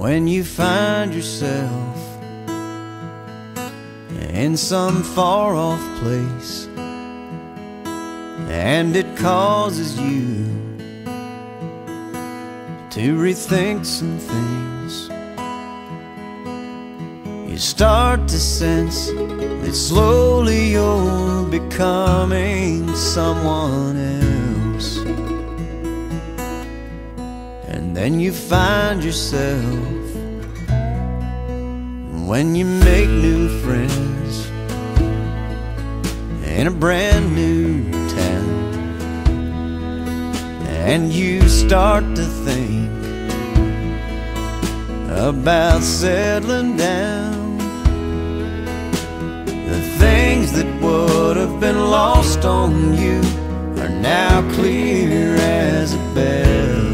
when you find yourself in some far-off place, and it causes you to rethink some things. You start to sense that slowly you're becoming someone else. And then you find yourself, when you make new friends in a brand new town, and you start to think about settling down. The things that would have been lost on you are now clear as a bell.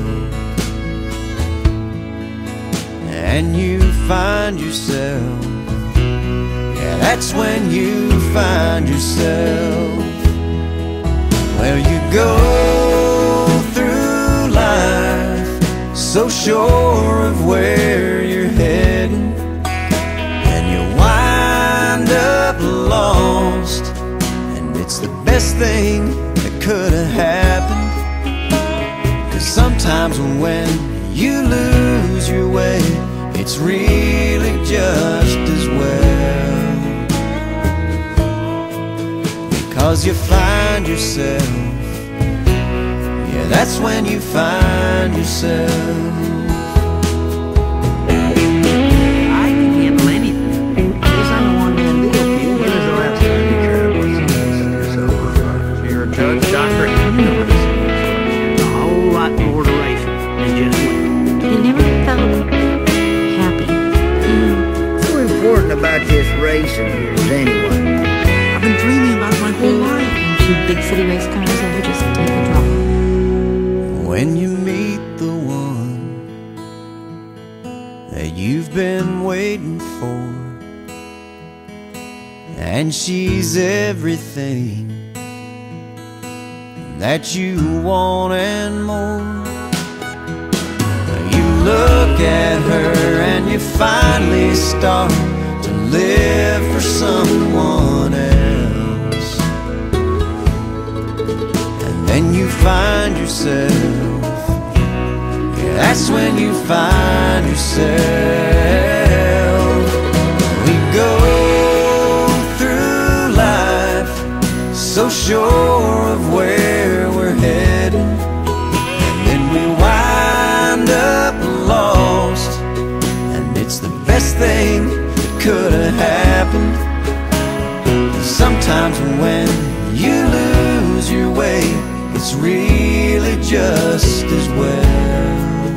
And you find yourself, yeah, that's when you find yourself. Well, you go through life so sure of where you're heading, and you wind up lost, and it's the best thing that could have happened. 'Cause sometimes when you lose your way, it's really just as well, because you find yourself, yeah, that's when you find yourself. I can handle anything. I guess I'm the one-man deal. When is the last time you cared about someone yourself? So you're a judge, doctor, and a whole lot more to race than just one. You never felt happy. What's so important about this racing here is anyway? I've been dreaming about it my whole life. Two big city race cars ever just take a draw. When you meet the one that you've been waiting for, and she's everything that you want and more, you look at her and you finally start to live for someone else. And then you find yourself, yeah, that's when you find yourself. We go through life so sure of where we're heading, and then we wind up lost, and it's the best thing that could have happened. Sometimes when you lose your way, it's really just as well,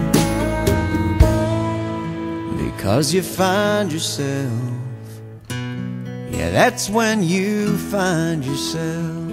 because you find yourself, yeah, that's when you find yourself.